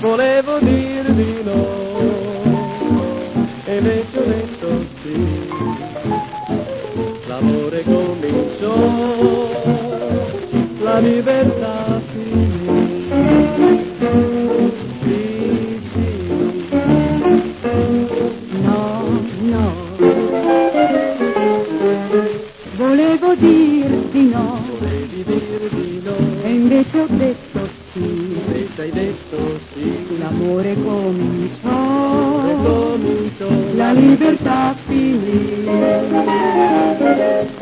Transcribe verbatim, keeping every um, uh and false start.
volevo dir di no, e invece ho detto sì. L'amore cominciò, la libertà finì. Sì, sì. No, no, volevo dir di no, Volevi dir di no, e invece ho detto sì. invece hai detto sì. L'amore cominciò, L'amore cominciò, la libertà finì.